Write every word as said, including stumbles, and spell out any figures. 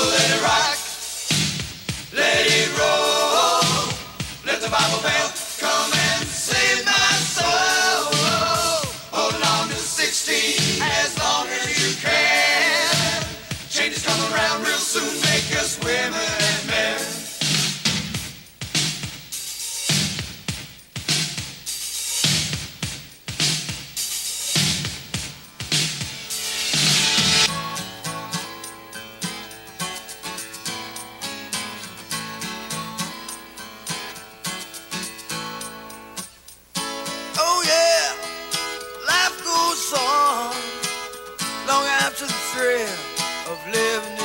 let it rock, let it roll. Let the Bible belt come and save my soul. Hold on to sixteen as long as you can. Changes come around real soon, make us women and men. Oh yeah, life goes on long after the thrill of living.